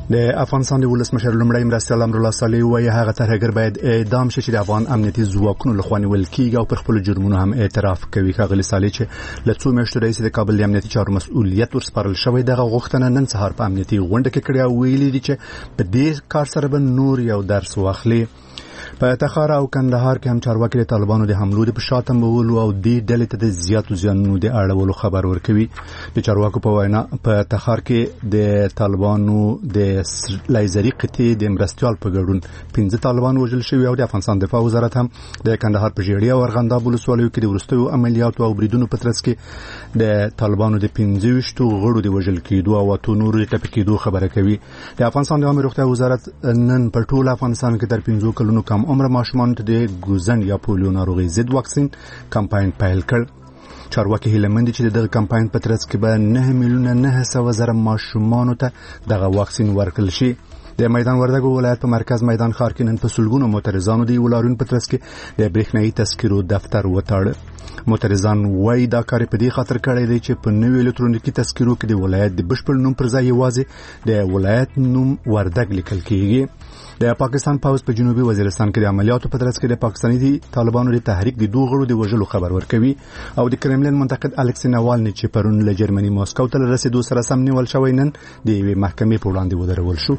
د افغانستان د ولسمشر لومړی مرستیال امرالله صالح وایي هغه ترهګر باید اعدام شي چې د افغان امنیتي ځواکونو لخوا نیول کیږي او پر خپل جرمونو هم اعتراف کوي. ښاغلي صالح چې له څو میاشتو راهیسې د کابل د امنیتي چارو مسؤلیت ورسپارل شوی دغه غوښتنه نن سهار په امنیتي غونډه کې کړې او ویلي دي چې په دې کار سره به نور یو درس واخلي. په تخار او کندهار کې هم چارواکي د طالبانو د حملو د شاتمولو او د ډلې ته د زیاتو زیانونو د اړولو خبر ورکوي. د چارواکو په وینا په تخار کې د طالبانو د لایزري قطعې د مرستیال په ګډون 15 طالبان وژل شوي او د افغانستان دفاع وزارت هم د کندهار په ژیړی او ارغنداب ولسوالیو کې د وروستیو عملیاتو او بریدونو په ترڅ کې د طالبانو د 15 غړو د وژل کېدو او اتو نورو د ټپي کېدو خبره کوي. د افغانستان د عامه روغتیا وزارت نن په ټول افغانستان کې تر 15 کلونو کم عمر ماشومان ته د ګوزن یا پولیو ناروغي ضد واکسین کمپاین پیل کړ. چارواکي هیله مند چې دغه کمپاین په ترڅ کې به 9,900,000 ماشومان ته دغه واکسین ورکړل شي. د میدان وردګو ولایت په مرکز میدان ښار کې نن په سلګونو معترضانو د ولارون په ترڅ کې د برېښنايي تذکرو دفتر وتاړ. معترضان وايي دا کار په دې خاطر کړی دی چې په نوې الکترونیکي تذکرو کې د ولایت د بشپړ نوم پر ځای یوازې د ولایت نوم وردګ لیکل کیږي. د پاکستان پوز په جنوبي وزیرستان کې د عملیاتو په ترڅ کې د پاکستاني طالبانو د تحریک د دوه غړو د وژلو خبر ورکوي او د کرملین منتقد الکسی ناوالني چې پرون له جرمني ماسکو ته رسیدو سره سم نیول شوی نن د یوې محکمې په وړاندې ودرول شو.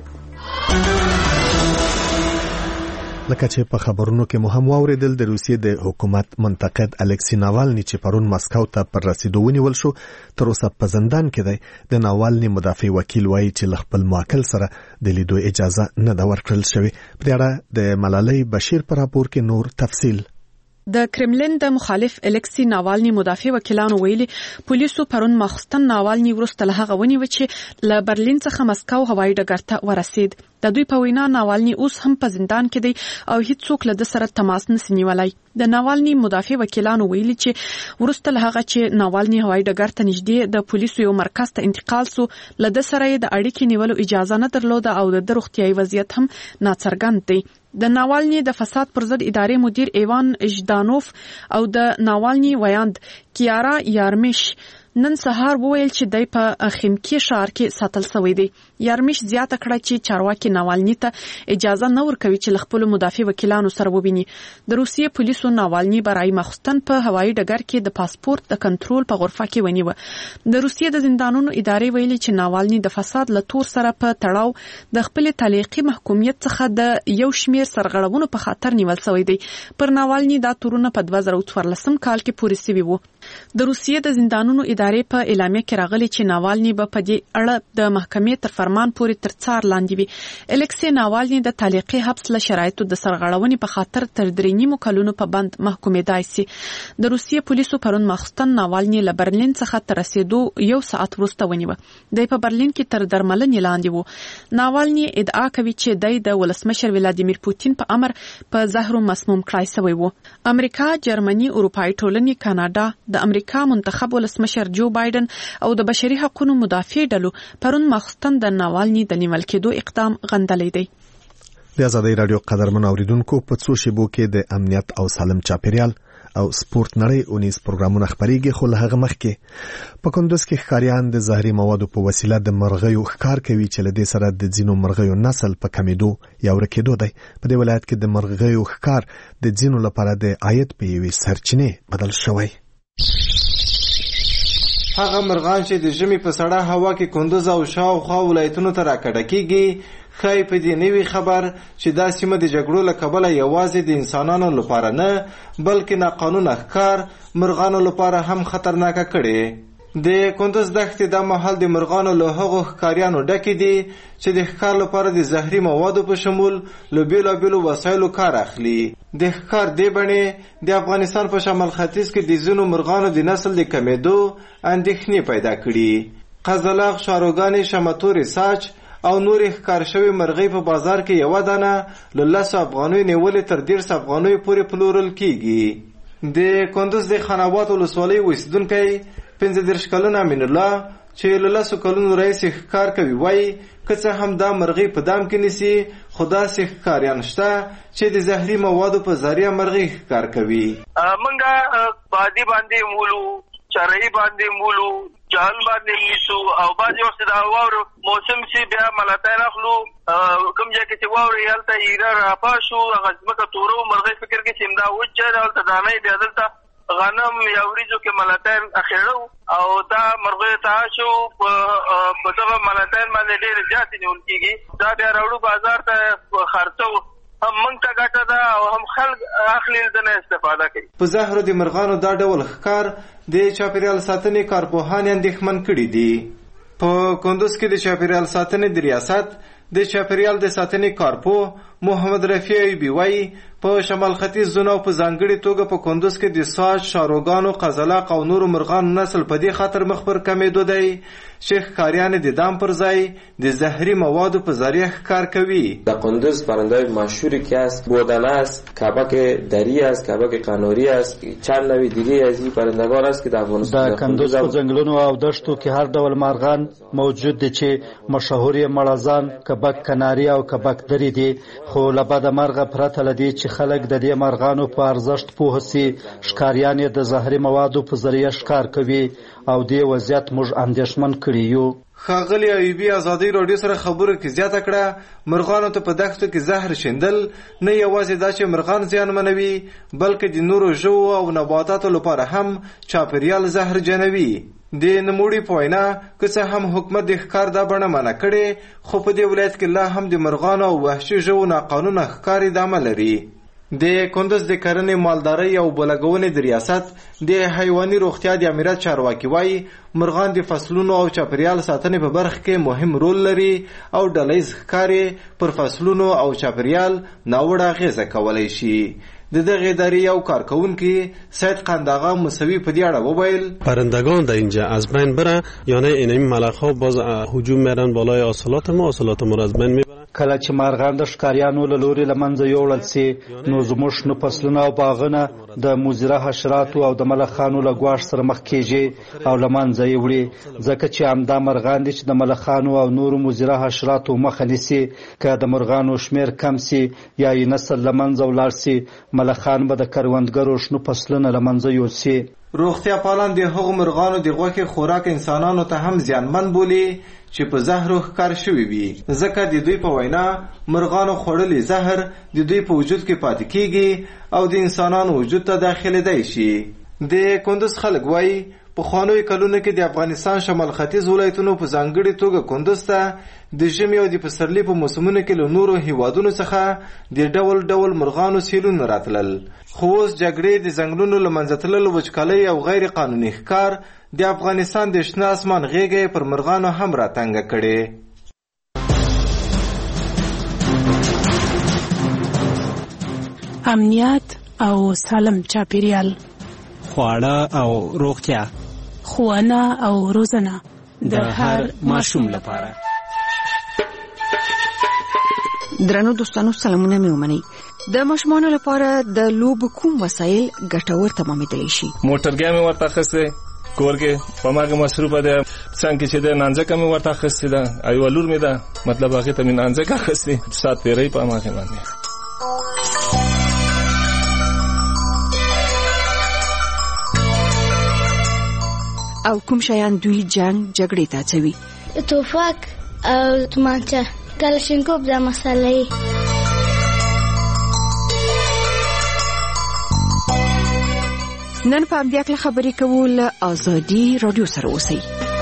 لکه چې په خبرونو کې مو هم واوریدل د روسیې د حکومت منتقد الکسی ناوالني چې پرون مسکو ته پر رسیدو ونیول شو تر اوسه په زندان کې دی. د ناوالني مدافع وکیل وایي چې له خپل موکل سره د لیدو اجازه نه ده ورکړل شوې. په دې اړه د ملالۍ بشیر په راپور کې نور تفصیل. د کرملین د مخالف الکسی ناوالني مدافع وکیلانو ویلي پولیسو پرون ماخستن ناوالني وروسته له هغه ونیو چې له برلین څخه مسکو هوایي ډګر ته ورسید. د دوی په وینا ناوالني اوس هم په زندان کې دی او هیڅ څوک له د سره تماس نشي نیولای. د ناوالني مدافع وکیلانو ویلي چې وروسته له هغه چې ناوالني هوایي ډګر ته نږدې د پولیسو یو مرکز ته انتقال سو له د سره د اړیکې نیولو اجازه نه درلوده او د روغتیايي وضعیت هم ناڅرګند دی. د ناوالني د فساد پر ضد ادارې مدیر ایوان ژدانوف او د ناوالني ویاند کیارا یارمیش نن سهار وویل چې دای په خیمکی ښار کې ساتل شوی دی. یارمیش زیاته کړه چې چارواکي ناوالني ته اجازه نه ورکوي چې خپل مدافع وکیلانو سره وبیني. د روسیې پولیسو ناوالني برای مخستن په هوایي ډګر کې د پاسپورت د کنټرول په غرفه کې ونیو. د روسیې د زندانونو ادارې ویلي چې ناوالني د فساد له تور سره په تړاو د خپل تعلیقي محکومیت څخه د یو شمیر سرغړونو په خاطر نیول شوی دی. پر ناوالني دا تورونه په 2014 کال کې پوره شوي وو. د روسیې د زندانونو ادارې په اعلامیه کې راغلي چې ناوالني به په دې اړه د محکمې تر فرمان پورې تر څار لاندې وي. الکسی ناوالني د تعلیقي حبس له شرایطو د سرغړونې په خاطر تر 3 کلونو په بند محکومېدای شي. د روسیې پولیسو پرون ماخستن ناوالني له برلین څخه تر رسیدو یو ساعت وروسته ونیو. د په برلین کې تر درملنې لاندې وو. ناوالني ادعا کوي چې د ولسمشر ولادیمیر پوتین په امر په زهر مسموم کړای شوی وو. امریکا، جرمني، اروپאי ټولنې، کاناډا، د امریکا منتخب ولسمشر جو بایدن او د بشري حقوقو مدافع ډلو پرون ماخستن د ناوالني د نیول کېدو اقدام غندلی دی. د آزادۍ رادیو قدرمن اوریدونکو په څو شیبو کې د امنیت او سالم چاپیریال او سپورت نړۍ اونیز پروګرامونه خبريږي. خو له هغه مخکې په کندوز کې ښکاریان د زهري موادو په وسیله د مرغیو ښکار کوي چې له دې سره د ځینو مرغیو نسل په کمیدو یا ورکېدو دی. په دې ولایت کې د مرغیو ښکار د ځینو لپاره د عاید په یوې سرچینې بدل شوی. هغه مرغان چې د ژمي په سړه هوا کې کندوز او شاوخوا ولایتونو ته راکډه کیږي خای په دې نوي خبر چې دا سیمه د جګړو له کبله یوازې د انسانانو لپاره نه بلکې ناقانونه ښکار مرغانو لپاره هم خطرناکه کړي. د کندوز دښتې د مهال د مرغانو له هغو ښکاریانو ډکې دي چې د ښکار لپاره د زهري موادو په شمول له بیلابیلو وسایلو کار اخلي. د ښکار دې بڼې د افغانستان په شمال ختیځ کې د ځینو مرغانو د نسل د کمیدو اندېښنې پیدا کړي. قزلاغ، شاروګانې، شمتورې، ساچ او نورې ښکار شوي مرغۍ په بازار کې یوه دانه له 10 افغانیو نیولې تر 150 افغانیو پورې پلورل کیږي. د کندوز د خاناباد ولسوالۍ اوسیدونکی 35 کلن امین الله چې له 10 کلونو راهیسې ښکار کوي وایي که څه هم دا مرغۍ په دام کې نیسي خو داسې ښکاریان شته چې د زهري موادو په ذریعه مرغۍ ښکار کوي. موږ په دې باندې مولو چرای باندې مولو جهل باندې نیسو او بعضې وخت د واورو موسم چې بیا ملاتین اخلو کوم ځای کې چې واورې هلته ایره راپا شو هغه ځمکه تورو مرغۍ فکر کې چې همدا وچ دی هلته دانۍ بیا دلته غنم یا وریځو کې ملاتین اخیړو او دا مرغۍ ته شو په دغه ملاتین باندې ډېرې زیاتې نیول کېږي دا بیا راوړو بازار ته خرڅو هم موږ ته ګټه ده او هم خلک اخلي دنه استفاده کوي. په زهرو د مرغانو دا ډول ښکار د چاپیریال ساتنې کارپوهان اندېښمن کړي دي. په کندوز کې د چاپیریال ساتنې د ریاست د چاپیریال د ساتنې کارپوه محمد رفیع ایوبي وایي په شمال ختیځ زون او په ځانګړې توګه په کندوز کې د ساج، شاروګانو، قزلاق او نورو مرغانو نسل په دې خاطر مخ پر کمېدو دی چې ښکاریان د دام پر ځای د زهري موادو په ذریعه ښکار کوي. در کندوز پرنده‌های مشهوری که است بودنه است، کبک دری است، کبک قناری است، چند نوع دیگه از این پرندگان است که در افغانستان د کندوز په ځنګلونو او دشتو کې هر ډول مارغان موجود دي چې مشهور یې مړزان، کبک قناری او کبک دری دي. خو له بده مرغه پرته له دې چې خلک د دې مارغانو په ارزښت پوه سي ښکاریان یې د زهري موادو په ذریعه ښکار کوي او دې وضعیت موږ اندېښمن کړي یو. ښاغلي ایوبي ازادي راډیو سره خبرو کې زیاته کړه مرغانو ته په دښتو کې زهر شیندل نه یوازې دا چې مرغان زیانمنوي بلکې د نورو ژوو او نباتاتو لپاره هم چاپیریال زهرجنوي. د نوموړي په وینا که څه هم حکومت د ښکار دا بڼه منع کړې خو په دې ولایت کې لا هم د مرغانو او وحشي ژوو ناقانونه ښکار ادامه لري. د کندوز د کرنې مالدارۍ او بلګونې د ریاست د حیواني روغتیا د امریت چارواکي وایي مرغان د فصلونو او چاپیریال ساتنې په برخه کې مهم رول لري او ډلهییز ښکار پر فصلونو او چاپیریال ناوړه اغیزه کولی شي. د دغه ادارې یو کارکونکي سید قنداغا موسوی په دې اړه وویل پرندگان در اینجا از بین بره یعنی اینمی ملخ‌ها باز هجوم میرن بالای حاصلات ما را از بین میبرن. کله چې مارغان د ښکاریانو له لوري له منځه یوړل سي نو زموږ شنه فصلونه او باغونه د مضره حشراتو او د ملخانو له ګواښ سره مخ کیږي او له منځه یې وړي ځکه چې همدا مرغان دي چې د ملخانو او نورو مضره حشراتو مخه نیسي. که د مرغانو شمیر کم سي یا یې نسل له منځه ولاړ سي ملخان به د کروندګرو شنو فصلونه له منځه یوسي. روغتیا پالان د هغو مرغانو د غوښې خوراک انسانانو ته هم زیانمن بولي چې په زهرو ښکار شوي وي ځکه د دوی په وینا مرغانو خوړلي زهر د دوی په وجود کې پاتې کیږي او د انسانانو وجود ته داخلېدای شي. د کندوز خلک وایي پخوانیو کلونو کې د افغانستان شمال ختیځ ولایتونو په ځانګړې توګه کندوز ته د ژمي او د پسرلي په موسمونو کې له نورو هیوادونو څخه د ډول ډول مرغانو سیلونه راتلل. خو اوس جګړې د ځنګلونو له منځه تللو وچکالۍ او غیر قانوني ښکار د افغانستان د شنه اسمان غېږه پر مرغانو هم راتنګه کړې. امنیت او سالم چاپیریال، خواړه او روغتیا، ښوونه او روزنه د هر ماشوم لپاره. درنو دوستانو سلامونه مې ومنئ. د ماشومانو لپاره د لوبو کوم وسایل ګټور تمامېدلی شي؟ موټرګی مې ورته اخیستی کور کې په ماګه مصروفه ده څنګه چې د نانځکه مې ورته اخیستې ده ایوه لور مې ده مطلب هغې ته مې نانځکه اخیستې ساعت تېرۍ په هماغې باندې. او کوم شیان دوی جنگ جګړې ته اچوي؟ توفک او تومانچه، کلاشینکوف دا مسئله. نن په همدې اړه خبرې کوو له ازادي راډیو سره اوسئ.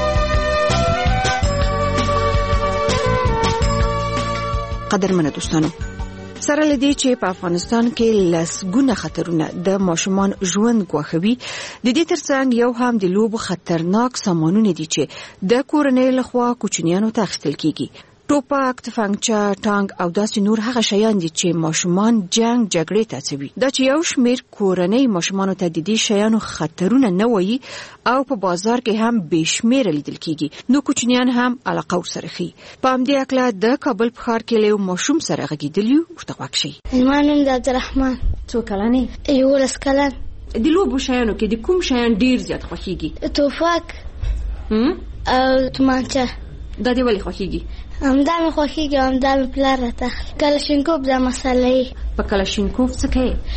قدرمنو دوستانو سره لدی چې په افغانستان کې لسګونه خطرونه د ماشومان ژوند ګواښوي د دې ترڅنګ یو هم د لوبو خطرناک سامانونه دي چې د کورنۍ لخوا کوچنیانو ته اخیستل کیږي. ټوپک، تفنګچه، ټانک او داسې نور هغه شیان دي چې ماشومان جنگ جګړې ته اچوي. دا چې یو شمیر کورنۍ ماشومانو ته د دې شیانو خطرونه نه وایي او په بازار کې هم بېشمیره لیدل کیږي نو کوچنیان هم علاقه ورسره ښيي. په همدې اړه د کابل په ښار کې له ماشوم سره غږېدلي ورته غوږ شئ. زما نوم د عبدالرحمن. څو کلن یې؟ 11 کلن. د لوبو شیانو کې د کوم شیان ډیر زیات خوښیږي؟ توفک او تومانچه. دا دې ولې خوښیږي؟ همدا مې خوښیږي، همدا مې پلار راته اخلي. کلاشینکوف دا مسئله. په کلاشینکوف څه کوي؟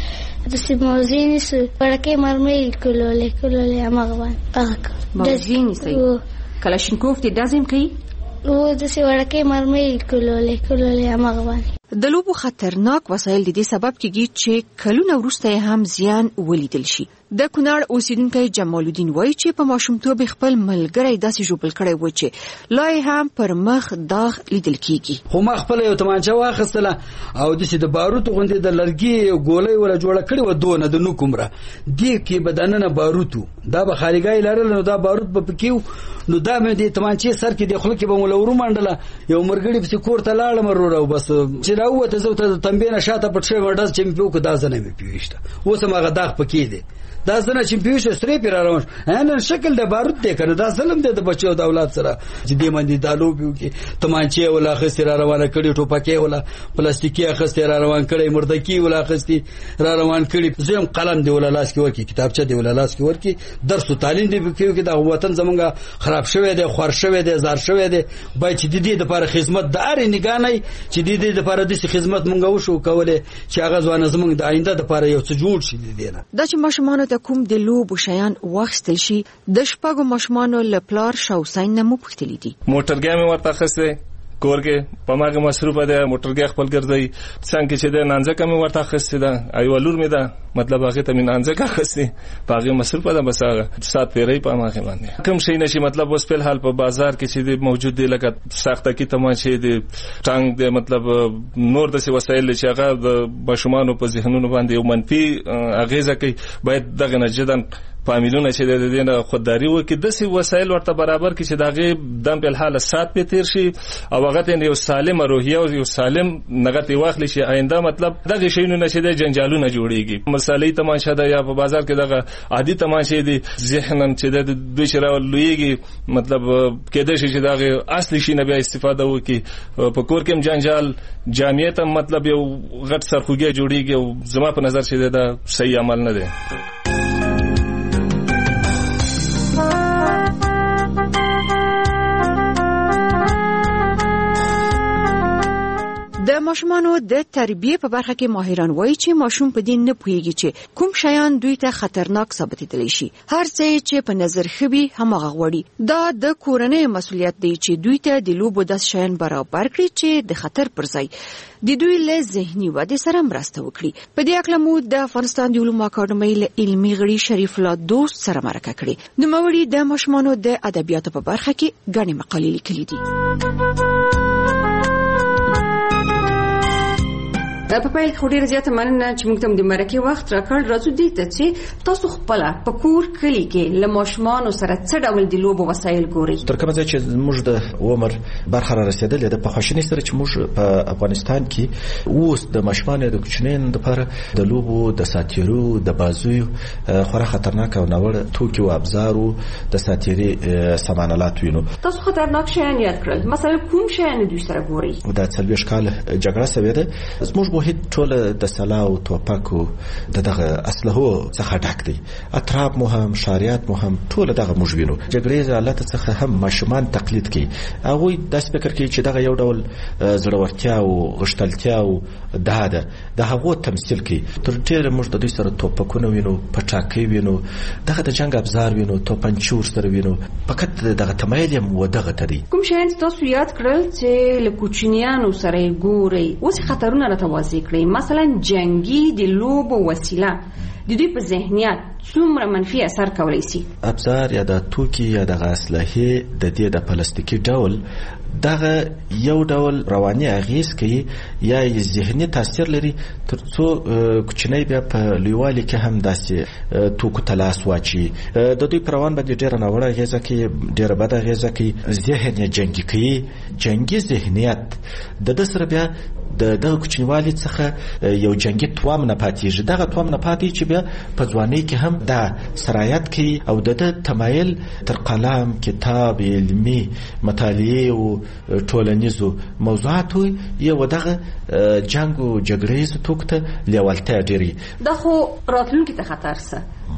داسې موضوع نیسو وړکۍ مرمۍ کولولې هماغه باندې موضوع نیسئ کلاشینکوف دې ډزم کوي داسې وړکۍ مرمۍ کولولې هماغه باندې د لوبو خطرناک وسایل د دې سبب کېږي چې کلونه وروسته هم زیان ولیدل شي. د کونړ اوسیدونکی جمال الدین وایي چې په ماشومتوب خپل ملګری داسې ژوبل کړی و چې لا هم پر مخ داغ لیدل کېږي. خو ما خپل یو تمانچه واخیستله او داسې د باروتو غوندې د لرګي ګولۍ ولا جوړه کړې وه دونه د نو کومره دې کې به دننه باروتو دا به خالیګۍ لرله نو دا باروت به پکې نو دا مې د تمانچې سر کې د خوله کې به مو له ورومنډله یو مرګړي پسې کور ته لاړم وروره او بس چې راووته زه ورته د تنبې نه شاته پټ شوی ډز چې مې پې وکړو دا زنه مې پې ویشته اوس هم هغه داغ پکې دی دا زنه چې پې ویشته سرې پې را روان نن شکل د بارود دی که نه دا ظلم دی د بچو د اولاد سره چې دې باندې دا لوبې وکړي تمانچې یې وله اخیستې را روانه کړي ټوپکې وله پلاستیکي اخیستې را روان کړی مردکي وله اخیستې را روان کړي زه هم قلم دی وله لاس کې ورکړي کتابچه دی وله لاس کې ورکړي درس و تعلیم دی پکې وکړي دا وطن زمونږ خراب شوی دی خوار شوی دی زار شوی دی باید چې د دې دپاره خدمت د هرې نګانۍ چې د دې دپاره داسې خدمت مونږ وشو کولی چې هغه ځوانه زمونږ د آینده دپاره یو څه جوړ شي د دې نه دا چې ماشومانو ته کوم د لوبو شیان واخیستل شي د شپږو ماشومانو له پلار شاوسین نه مو پوښتلي دي موټرګی مې ورته اخیستی کور کې په ماګه مصروفه ده موټرګی خپل ګرځي څنګه چې ده نانځکه مې ورته اخیستې ده ایوه لور مې ده مطلب هغې ته مې نانځکه اخیستې په هغې مصروفه ده بس هغه سات پیرۍ په هماغې باندې کوم شی نه شي مطلب اوس فلحال په بازار کې چې دی موجود دی لکه ساختکي تماشې دی ټانک دی مطلب نور داسې وسایل چې هغه د ماشومانو په ذهنونو باندې یو منفي اغېزه کوي باید دغه نه جدا فامیلونه چې د دې نه خودداري وکړي داسې وسایل ورته برابر کړي چې د هغې دم فلحال سات پې تېر شي او هغه ته یو سالمه روحیه او یو سالم نغتې واخلي چې آینده مطلب دغې شیونو نه چې دی جنجالونه جوړېږي مسالې تماشه ده یا په بازار کې دغه عادي تماشې دي ذهنا چې د دوی چې رالویږي مطلب کېدای شي چې د هغې اصلي شي نه بیا استفاده وکړي په کور کې هم جنجال جامعې ته مطلب یو غټ سرخوږی جوړېږي او زما په نظر چې دا صحیح عمل نه دی. د ماشومانو د تربیه په برخه کې ماهران وایي چې ماشوم په دې نه پوهیږي چې کوم شیان دوی ته خطرناک ثابتېدلی شي هر څه چې په نظر خوي هماغه غوړي دا د کورنۍ مسؤلیت دی چې دوی ته د لوبو داس شیان برابر کړي چې د خطر پر ځای د دوی له ذهني ودې سره مرسته وکړي. په دې اړه مو د افغانستان د علومو اکاډمۍ له علمي غړي شریف الله دوست سره مرکه کړې. نوموړي د ماشومانو د ادبیاتو په برخه کې ګڼې مقالې لیکلي دي. په پیل کې ډېر زیات مننه چې موږ ته د مرکه وخت راکړ راځو دې ته چې تاسو خپل په کور کلی کې له ماشومانو سره څه ډول د لوبو وسایل ګوري تر کومه ځای چې موږ د عمر برخه را رسیدلې ده په خوشنۍ سره چې موږ په افغانستان کې اوس د ماشومانو د کوچنیانو لپاره د لوبو د ساتیرو د بازویو خورا خطرناک او ناوړه توکي او ابزارو د ساتیري سامانالات وینو تاسو خطرناک شیان یاد کړل مثلا کوم شیان دوی سره ګوري دا 40 کال جګړه سوي ده موږ هیڅ ټول د سلاو توپکو دغه اسلحو څخه ډک دي اطراف مو هم شاریات مو هم ټول دغه موږ وینو جګړې حالت څخه هم ماشومان تقلید کوي هغه د فکر کوي چې دغه یو ډول زړورتیا او غشتلتیا او د هغه تمثيل کوي تر ډیره موږ د دوی سره توپکونه وینو پټاکي وینو دغه د جنگ ابزار وینو توپنچور سره وینو فقط دغه تمایل و دغه تدي کوم شین تاسو یاد کړل چې له کوچنیانو سره ګوري اوس خطرونه راته کړی مثلا جنگي د لوبو وسیله د دوی په ذهنیت څومره منفي اثر کولی شي ابزار یا د توکي یا د غسلهې د دې د پلاستیکي ډول دغه یو ډول رواني اغیز کوي یا ذهني تاثیر لري ترڅو کوچنی بیا په لویوالي کې هم داسې توکو تلاس واچي د دوی پروان باندې ډېر نه وړه اغیزه کوي ډېر بد اغیزه کوي ذهن جنگي کوي جنگي ذهنیت د سره بیا دغه کوچنیوالي څخه یو جنگي توام نه پاتېږي دغه توام نه پاتې چې بیا په ځوانۍ کې هم دا سرایت کوي او د تمایل تر قلم کتاب علمي مطالعه او ټولنیزو موضوعاتو یو دغه جنگ او جګړې توکته لیوالتیا ډېری دا خو راتلونکي ته خطر څه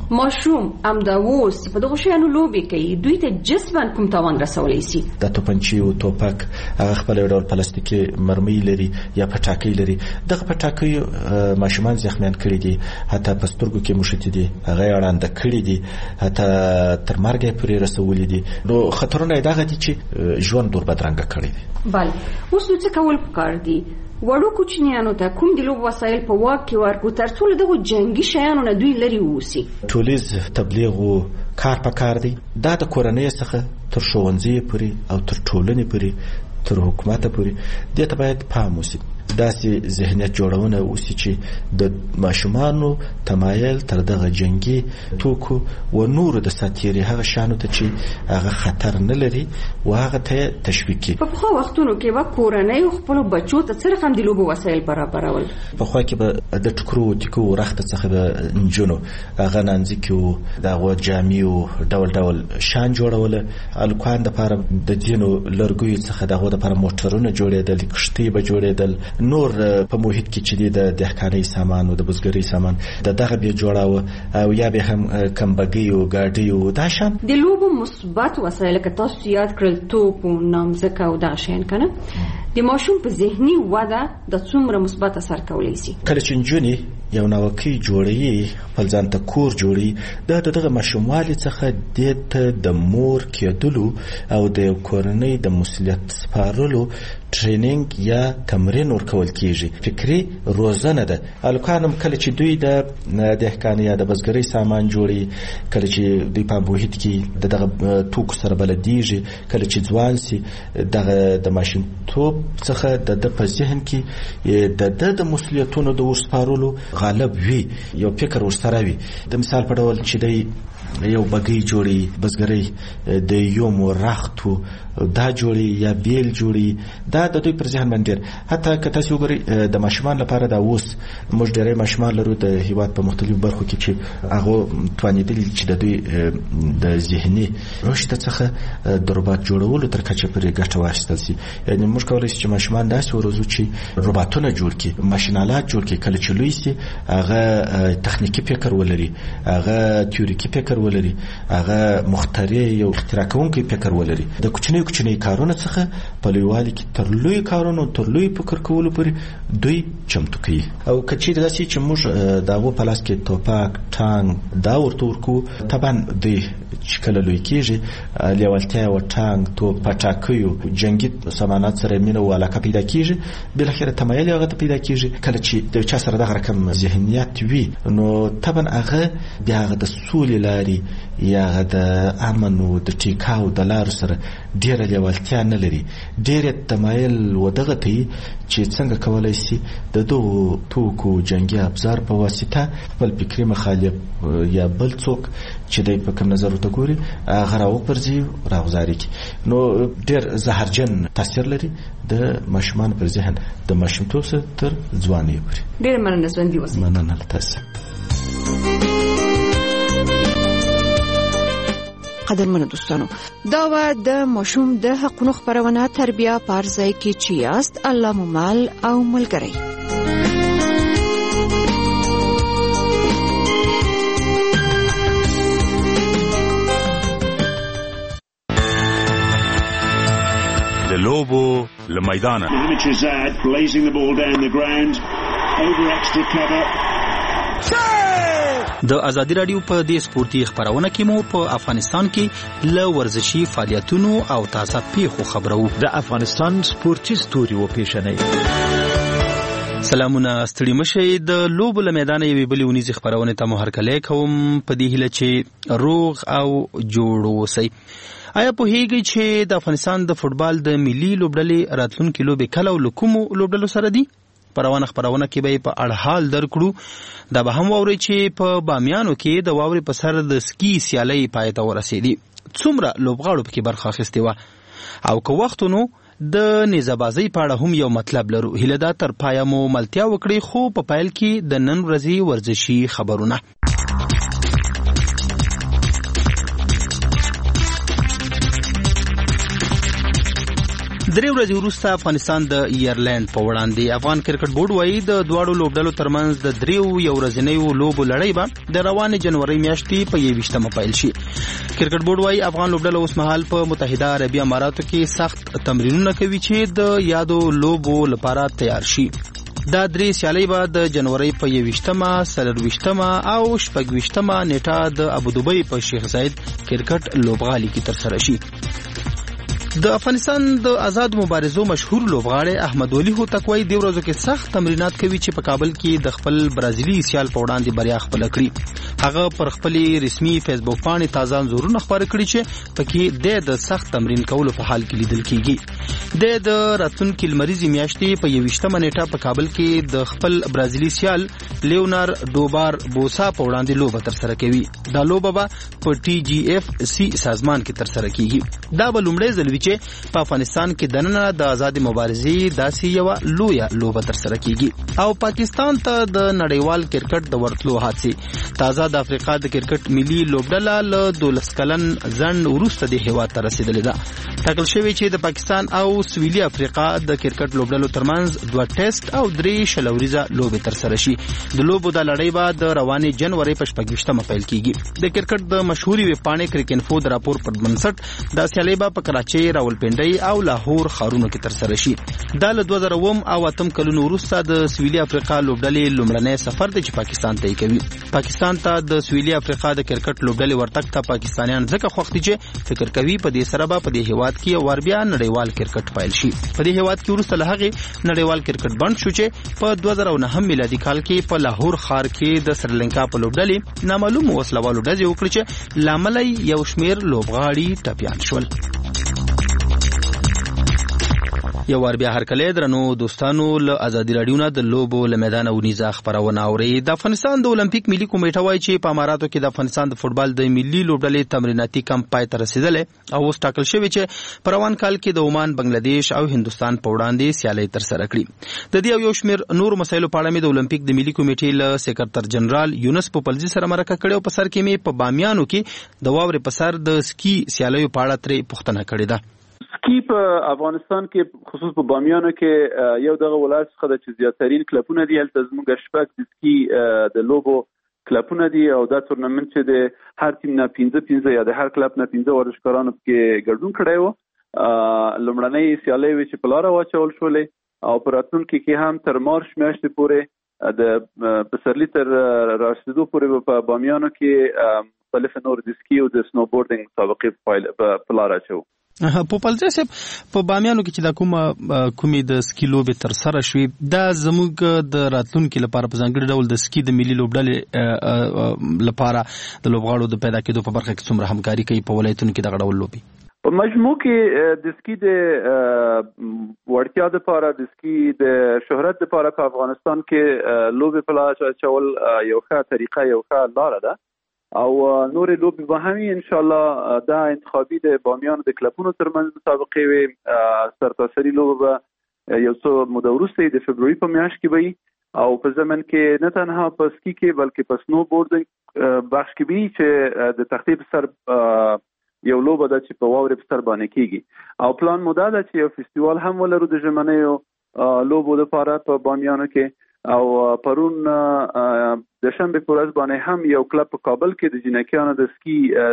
ماشوم امداوس په دغه شیانو لوبي کوي دوی ته جسمن کوم تاوان رسولای شي د توپنچي او توپک هغه خپل ډول پلاستیکي مرمۍ لري یا پټاکۍ لري دغه پټاکۍ ماشومان زخمیان کړي دي حتی په سترګو کې مشتي دي هغه اړانده کړي دي حتی تر مرګ پورې رسولي دي نو خطرونه دغه دي چې ژوند ډېر بدرنګ کړي دي بل اوس څه کول پکار دي وړو کوچنیانو ته کوم د لوب وسایل په واک کې ورکو ترڅو دغه جنگي شیانو نه دوی لري ووسی ټولیز تبلیغ او کار پکار دی دا د کورنۍ څخه تر ښوونځي پورې او تر ټولنې پورې تر حکومت پورې دې ته باید پام وشي داسې ذهنیت جوړونه وشي چې د ماشومانو تمایل تر دغه جنگي توکو و نور د ساتيري هغه شانو ته چې هغه خطر نه لري او هغه ته تشویق کوي په خو وختونو کې وا کورنۍ خپل بچو ته سره هم د لوبو وسایل برابرول په خو کې به د ټکرو ټکو رخت څخه به انجونو هغه نانځکو دغه جامي او ډول ډول شان جوړول الکوان د لپاره د دینو لرګوي څخه دغه د لپاره موټرونه جوړېدل کشتي به جوړېدل نور په محیط کې چې د دهقانۍ سامان او د بزګرۍ سامان دغه به جوړاوه او یا به هم کمبګي او ګاډي او دا شان د لوبو مثبت وسایل که تاسو یاد کړل توپ او نامزکه او دا شین کنه د ماشوم په ذهني وده د څومره مثبت اثر کولی شي کله چې جونی یو نوکی جوړي خپل ځان ته کور جوړي دغه ماشوموالي څخه د مور کېدلو او د کورنۍ د مسؤلیت سپارلو ټریننګ یا تمرین ورکول کیږي فکری روزنه ده الکانم کله چې دوی د دهقانۍ یا د بزګرۍ سامان جوړي کله چې دوی په محیط کې دغه توکو سره بلدیږي کله چې ځوان سي د ماشین توپ څخه د په ذهن کې د مسؤلیتونو د ورسپارلو غالب وي یو فکر ورسره وي د مثال په ډول چې دی یو بګي جوړي بزګرۍ د یو مرختو دا جوړي یا بیل جوړي دا د دوی پر ذهن باندې حتی که تاسو وګورئ د ماشومان لپاره دا اوس موږ ډېرې ماشومان لرو د هیواد په مختلفو برخو کې چې هغه توانیدل چې د دوی د ذهني رشد څخه د روباټ جوړولو تر کچه پرې ګټه واخیستل شي یعنی موږ کولی شو چې ماشومان داسې وروزو چې روباټونه جوړ کړي ماشینالات جوړ کړي کله چې لوی شي هغه تخنیکی فکر ولري هغه تیوریکي فکر ولري هغه مخترع یو اختراع کوونکی فکر ولري د کوچنی کارونه څخه په لویوالي کې تر لوی کارونو تر لوی فکر کولو پورې دوی چمتو کوي او کچې داسې چې موږ دغه په لاس کې توپک ټانک دا ورته ورکو طبعا دوی چې کله لوی کېږي لیوالتیا او ټانک توپ پټاکیو جنگي سامانات سره مینه او علاقه پیدا کېږي بل اخر تمایل هغه ته پیدا کېږي کله چې د چا سره دغه رقم ذهنیت وي نو طبعا هغه بیا د سولې لاري یا د امن او د ټیکاو د لارو سره ډیره لیوالتیا نه لري ډیره تمایل ودغه ته چې څنګه کولای شي د دوه توکو جنگي ابزار په واسطه خپل فکری مخالف یا بل څوک چې د په کوم نظر ته ګوري هغه راو پرځي راغزاري نو ډیر زهرجن تاثیر لري د ماشومان پر ذهن د ماشومتوب سره تر ځوانۍ پورې ډیر مننه ژوند دی وسه مننه تاسو قدرمنو دوستانو دا و د ماشوم د حقوقو خبرونه تربیه پارځای کې چې یاست الله ممال او ملګری د لوبو لمیدان د ازادي رادیو په دې سپورتي خبرونه کې مو په افغانستان کې ل ورزشي فعالیتونو او تازه پیښو خبرو د افغانستان سپورتي ستوري و پیښنې سلامونه ستړي مشه د لوبو له میدان یوې بلې ونیزي خبرونه ته مو هرکلی کوم په دې هیله چې روغ او جوړ اوسئ آیا په هیګي چې د افغانستان د فوتبال د ملي لوبډلې راتلونکي لوبې کله او لکومو لوبډلو سره دي پروانه خبرونه کې به په اړه حال درکړو دا به هم ووري چې په بامیانو کې د واوري په سر د سکی سیالي پای ته ورسېدي څومره لوبغاړو پکې برخه اخیستې و او که وختونو د نيزه‌بازۍ په اړه هم یو مطلب لرو هله دا تر پایه مو ملتیا وکړي خو په پایل کې د نن ورځې ورزشي خبرونه درې ورځې وروسته افغانستان د ایرلند په وړاندې افغان کرکټ بورډ وایي د دواړو لوبډلو ترمنځ د دریو یو ورځنیو لوبو لړۍ به د روانې جنوري میاشتې په 21مه پیل شي. کرکټ بورډ وایي افغان لوبډله اوس مهال په متحده عربي اماراتو کې سخت تمرینونه کوي چې د یادو لوبو لپاره تیار شي. دا درې سیالۍ به د جنوري په 21مه، 24مه او 26مه نیټه د ابوظبي په شیخ زاید کرکټ لوبغالي کې ترسره شي. د افغانستان د آزاد مبارزو مشهور لوبغاړی احمد ولي هوتک وایي د ورځو کې سخت تمرینات کوي چې په کابل کې د خپل برازیلي سیال په وړاندې بریا خپل کړي. هغه پر خپل رسمي فیسبوک باندې تازه انځورونه خبرې کړي چې پکې د سخت تمرین کولو په حال کې لیدل کیږي. د راتلونکي لمریزي میاشتې په 21مه نیټه په کابل کې د خپل برازیلي سیال لیونار ډوبار بوسا په وړاندې لوبه ترسره کوي. دا لوبه به په TGFC سازمان کې ترسره کیږي. دا به لومړی ځل چې په افغانستان کې دننه د آزاد مبارزې داسې یو لویه لوبه ترسره کیږي. او پاکستان ته د نړیوال کرکټ د ورتلو حادثه تازه د افریقا د کرکټ ملي لوبډله له 12 کلن ځنډ وروسته د هیواد ته رسیدلې ده. ټاکل شوی چې د پاکستان او سویلي افریقا د کرکټ لوبډلو ترمنځ 2 ټیسټ او 3 شلوریزه لوبې ترسره شي. د لوبو د لړۍ به د روانې جنوري په 26مه پیل کیږي. د کرکټ د مشهوري ویبپاڼې کرکټ د راپور پر بنسټ د سیالۍ به په کراچۍ، راولپنډۍ او لاهور ښارونو کې ترسره شي. دا له 2008 او 8 کلونو وروسته د سویلي افریقا لوبډلې لومړنی سفر دی چې پاکستان ته کوي. پاکستان ته د سویلي افریقا د کرکټ لوبډلې ورتګ ته پاکستانیان ځکه خوښ دي چې فکر کوي په دې سره به په دې هیواد کې ور بیا نړیوال کرکټ پیل شي. په دې هیواد کې وروسته له هغې نړیوال کرکټ بند شو چې په 2009 میلادي کال کې په لاهور ښار کې د سریلانکا په لوبډلې نامعلوم وسلوالو ډزې وکړي چې لامل یو شمیر لوبغاړي ټپیان شول. یو ور بیا هر کله درنو دوستانو له ازادي رادیو نه د لوبو له میدان ونیزه خبرونه اوري. د افغانستان د اولمپیک ملي کمیټه وایي چې په اماراتو کې د افغانستان د فوتبال د ملي لوبډلې تمریناتي کمپ پای ته رسیدلې او اوس ټاکل شوی چې په روان کال کې د عمان، بنگلاديش او هندستان په وړاندې سیالۍ ترسره کړي. د دې یو شمیر نور مسایلو په اړه مې د اولمپیک د ملي کمیټې له سکرټر جنرال یونس پوپلزي سره مرکه کړې او په سر کې مې په بامیانو کې د واورې په سر د سکی سیالیو په اړه ترې پوښتنه کړې ده. سکی په افغانستان کې خصوص په بامیانو کې یو دغه ولایت څخه د چې زیاترین کلبونه دي. هلته زموږ شپږ د سکی د لوبو کلبونه دي او دا تورنمنت چې د هر ټیم نه 15 یا د هر کلب نه 15 ورزشکارانو کې ګډون کړی و. لومړنۍ سیالۍ چې په لاره واچول شولې او په راتلونکي کې هم تر مارچ میاشتې پورې د پسرلي تر رارسېدو پورې په بامیانو کې مختلف نور د سکی او د سنوبورډینګ مسابقې په لاره اچوو. پوپلزی صاحب په بامیانو کې چې دا کومې د سکی لوبې تر سره شوې دا زموږ د راتلونکي لپاره په ځانګړي ډول د سکی د ملي لوبډلې لپاره د لوبغاړو د پیدا کېدو په برخه کې څومره همکاري کوي په ولایتونو کې دغه ډول لوبې؟ په مجموع کې د سکی د وړتیا لپاره د سکی د شهرت لپاره په افغانستان کې لوبې په لاره اچول یو ښه طریقه، یو ښه لاره ده او نور لوبې به هم ان شاء الله دا انتخابي د بامیان د کلبونو ترمنځ مسابقې وي. سرتاسري لوبه به یو څو موده وروسته د فبروري په میاشت کې وي او په زمن کې نه تنها په سکی کې بلکې په سنو بورډینګ بخش کې وي چې د تختې په سر یو لوبه ده چې په واورې په سر باندې کیږي او پلان مو دا ده چې یو فستیوال هم ولرو د ژمنیو لوبو لپاره په بامیانو کې. او پرون د شنبه په ورځ باندې هم یو کلب په کابل کې د جنکیانو د سکی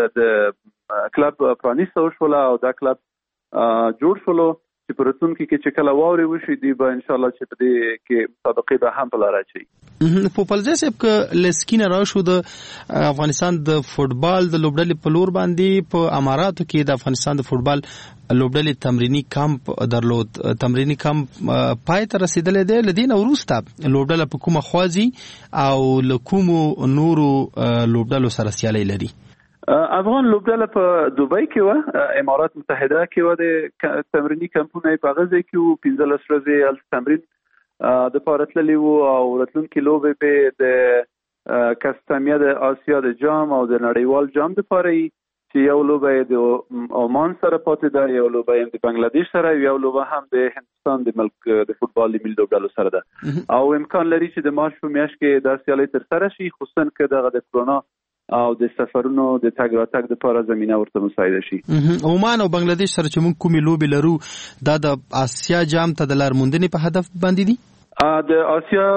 د کلب پرانیسته وشوله او دا کلب جوړ شولو چې په راتلونکي کې چې کله واورې وشي دی به ان شاء الله چې په دې کې مسابقې به هم په لاره اچي. پوپلزی صاحب که لسکینه راشو د افغانستان د فوتبال د لوبډلې په لور باندې په اماراتو کې د افغانستان د فوتبال لوبډلې تمرینی کمپ درلود. تمرینی کمپ پای ته رسیدلې دی. لدین وروسته لوبډله په کومه خوازي او له کومو نورو لوبډلو سره سیالي لري؟ افغان لوبډله په دوبۍ کې و، امارات متحده کې و، د تمرینی کمپونه په غزه کې و 15 ورځې ال تمرین د پارتللی وو او راتلونکي لوبې په د کاستمیا د آسیا د جام او د نړیوال جام د پاره چې یو لوبه د عمان سره پاتې ده، یو لوبه د بنگلاديش سره، یو لوبه هم د هندستان د ملک د فوتبال ملي لوبډلو سره ده او امکان لري چې د مارچ په میاشت کې د سیالۍ تر سره شي، خصوصا که د کورونا او د سفرونو د تګ راتګ لپاره زمينه ورته مساعده شي. عمان او بنگلاديش سره چې موږ کومې لوبې لرو دا د آسیا جام ته د لارموندنې په هدف باندې دي. د آسیا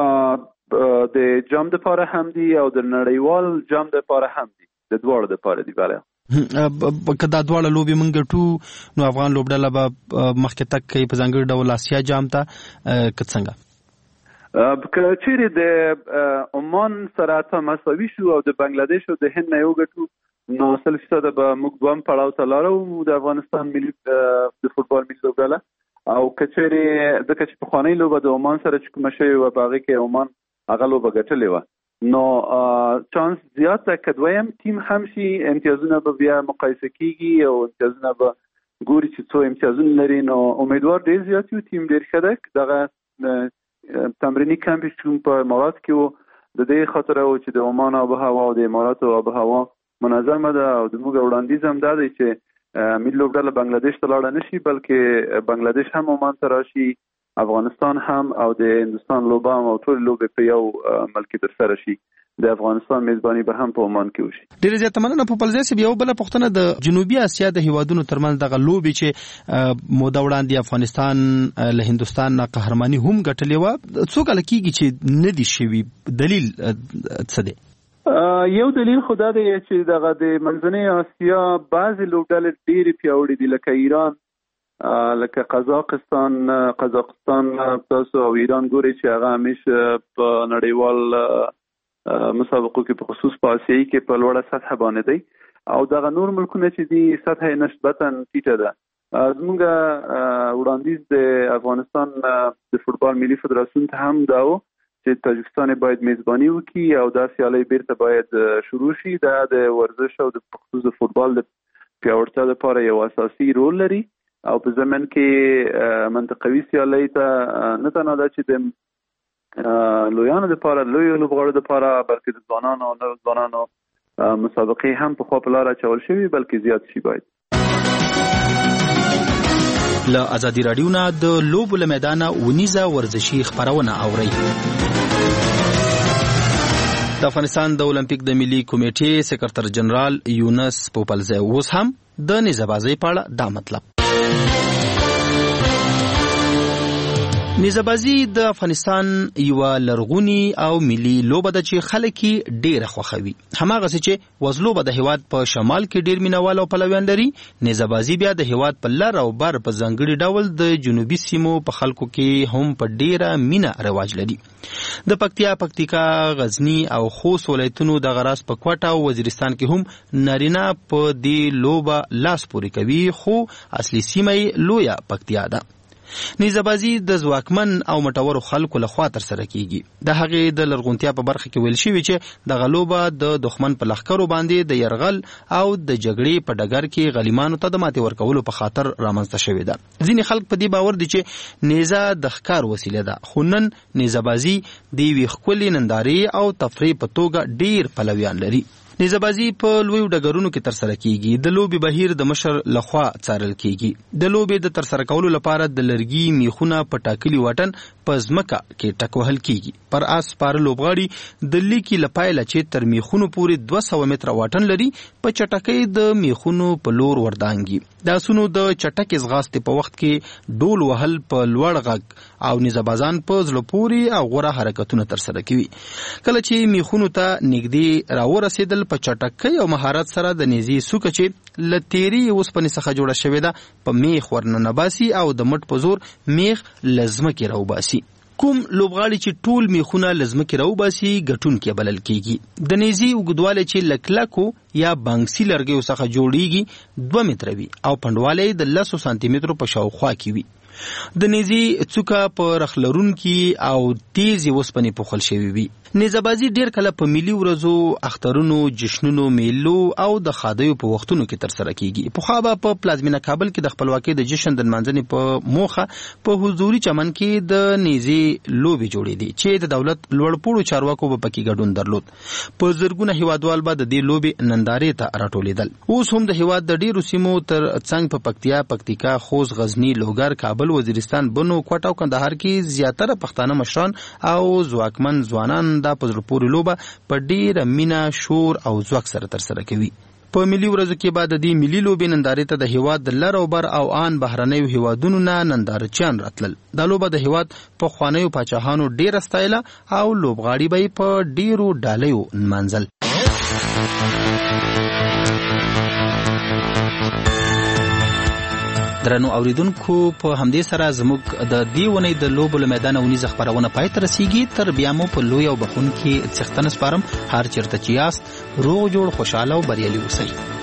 د جام لپاره هم دي او د نړیوال جام لپاره هم دي، د دواړو لپاره دي. بله که دا دواړه لوبې موږ ګټو نو افغان لوبډله به مخکې تګ کوي په ځانګړي ډول آسیا جام ته که څنګه؟ که چیرې د عمان سره ته مساوي شو او د بنگلاديش او د هند نه یو ګټو نو 100% به موږ دوام پړاو ته لاړو د افغانستان ملي د فوتبال ملي لوبډله. او که چیرې د کچ په خوانی لوبه د عمان سره چې کوم شی و باغې کې عمان هغه لوبه ګټلې و نو چانس زیات ده که دویم ټیم هم شي امتیازونه به بیا مقایسه کیږي او امتیازونه به ګوري چې څو امتیازونه لري. نو امیدوار ډیر زیات یو ټیم ډیر ښه ده. دغه تمرینی کمپ چې په امارات کې و د دې خاطر او چې د عمان آب و هوا او د امارات آب و هوا منظمه ده او د موږ وړاندیز هم ده چې ملي لوبډله بنگلاديش ته لاړ نه شي بلکې بنگلاديش هم عمان ته راشي، افغانستان هم او د هندستان لوبه هم او ټول لوبې په یو ملک تر سره شي. د افغانستان میزبانی به هم په عمان کې وشي. ډیره زیاته مننه. په پلځای سي یو بل پښتنه د جنوبي اسیا د هیوادونو ترمنځ دغه لوبې چې موده وړاندې افغانستان له هندستان نه قهرماني هم ګټلې و، څو کال کېږي چې نه دي شوي، دلیل څه دی؟ یو دلیل خو دا دی چې دغه د منځنۍ اسیا بعضې لوبډلې ډېرې پیاوړې دي لکه ایران، لکه قزاقستان تاسو او ایران ګوري چې هغه همیشه په نړیوال مسابقو کې په خصوص په آسیایي کې په لوړه سطح باندې دی او دغه نور ملکونه چې دي سطح نسبتا ټیټه ده. زموږ وړاندیز د افغانستان د فوتبال ملي فدراسیون ته هم دا و چې تاجکستان باید میزباني وکړي او دا سیالي بیرته باید شروع شي. دا د ورزش او د خصوص د فوتبال د پیاوړتیا لپاره یو اساسي رول لري او په زمن کې منطقوي سیالي ته نه تنها ده چې د لویانو لپاره لوی لوبغاړو لپاره بلکې د ځوانانو او نو ځوانانو مسابقې هم په خوا په لاره اچول شوي بلکې زیات شي. باید له ازادي راډیو نه د لوبو له میدانه ونیزه ورزشي خبرونه اورئ. د افغانستان د اولمپیک د ملي کمیټې سکرټر جنرال یونس پوپلزی اوس هم د نيزه‌بازۍ په اړه دا مطلب. نيزه‌بازي د افغانستان یو لرغونی او ملي لوبه ده چې خلک ډېر خوښوي. هماغه چې وزلوبه د هیواد په شمال کې ډېر مینوال او پلویان لري، نيزه‌بازي بیا د هیواد په لر او بر په ځانګړي ډول د جنوبي سیمو په خلکو کې هم په ډېره مینه رواج لري. د پکتیکا، غزنی او خوست ولایتونو د غراس په کوټه او وزیرستان کې هم نارینه په دې لوبه لاس پورې کوي، خو اصلي سیمه لویه پکتیا ده. نيزه‌بازي د ځواکمن او مټورو خلکو لخوا تر سره کیږي. د هغې د لرغونتیا په برخه کې ویل شوی چې د غلوبه د دښمن په لښکرو باندې د يرغل او د جګړې په ډګر کې غلیمانو ته د ماتې ورکولو په خاطر رامنځته شوې ده. ځینې خلک په دې باور دي چې نيزه د ښکار وسیله ده، خو نن نيزه‌بازي د یوې ښکلې نندارې او تفریح په توګه ډېر پلویان لري. نيزه‌بازي په لویو ډګرونو کې تر سره کیږي. د لوبې بهیر د مشر لخوا څارل کیږي. د لوبې د تر سره کولو لپاره د لرګي میخونه په ټاکلي واټن په ځمکه کې ټکوهل کیږي. پر آس سپاره لوبغاړي د لیکي لپایله چې تر میخونو پورې 200 متره واټن لري په چټکۍ د میخونو په لور وردانګي. د اسونو د چټکې ځغاستې په وخت کې ډول وهل په لوړ غږ او نيزه‌بازان په زړه پورې او غوره حرکتونه تر سره کوي. کله چې میخونو ته نږدې راورسېدل په چټکۍ او مهارت سره د نيزې سوکه چې لتيري اوسپنې څخه جوړه شوې ده په میخ ورننباسي او د مټ په زور میخ لزمکې راوباسي. کوم لوبغاړي چې ټول میخونه لزمکې راوباسي ګټونکی بلل کیږي. د نيزې اوږدوالی چې لکلکو یا بانکسي لرګیو څخه جوړیږي 2 متره وي او پنډوالی د 10 سانتي مترو په شاوخوا کې وي. د نيزې څوکه په رخلرونکي او تیزې اوسپنې پوښل شوې وي. نيزه‌بازي ډېر کله په ملي ورځو، اخترونو، جشنونو، میلو او د ښادیو په وختونو کې تر سره کیږي. پخوا به په پلازمینه کابل کې د خپلواکۍ د جشن د نمانځنې په موخه په حضوري چمن کې د نيزې لوبې جوړې دي چې د دولت لوړپوړو چارواکو به پکې ګډون درلود. په زرګونه هیوادوال به د دې لوبې نندارې ته راټولېدل. اوس هم د هیواد د ډېرو سیمو تر څنګ په پکتیا، پکتیکا، خوست، غزنی، لوګر، کابل کابل، وزیرستان، بنو، کوټ او کندهار کې زیاتره پښتانه مشران او ځواکمن ځوانان د پزړه پورې لوبه په ډېر مینا، شور او ځواک سره ترسره کوي. په ملي ورځو کې بعد د دې ملي لوبې نندارې ته د هیواد د لر او بر او آن بهرنیو هیوادونو نه نندارچیان راتلل. دا لوبه د هیواد په خوانیو پاچاهانو ډېره ستایله او لوبغاړي به په ډېرو ډالیو نمانځل. درنو اوریدونکو، په همدې سره زموږ د دې ونې د لوبو له میدانه ونیزه خپرونه پای ته رسیږي. تر بیا مو په لوی او بخونکي څښتنه سپارم. هر چیرته چې یاست روغ جوړ، خوشاله او بریالي اوسئ.